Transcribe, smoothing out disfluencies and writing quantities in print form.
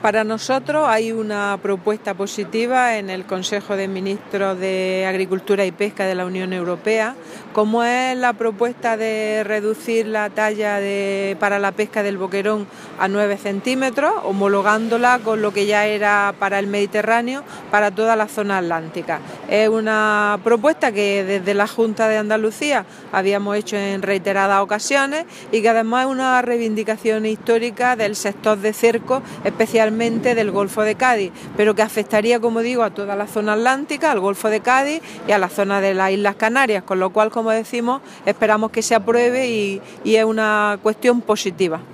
Para nosotros hay una propuesta positiva en el Consejo de Ministros de Agricultura y Pesca de la Unión Europea, como es la propuesta de reducir la talla para la pesca del boquerón a 9 centímetros, homologándola con lo que ya era para el Mediterráneo, para toda la zona atlántica. Es una propuesta que desde la Junta de Andalucía habíamos hecho en reiteradas ocasiones y que además es una reivindicación histórica del sector de cerco, especialmente del Golfo de Cádiz, pero que afectaría, como digo, a toda la zona atlántica, al Golfo de Cádiz y a la zona de las Islas Canarias, con lo cual, como decimos, esperamos que se apruebe y es una cuestión positiva.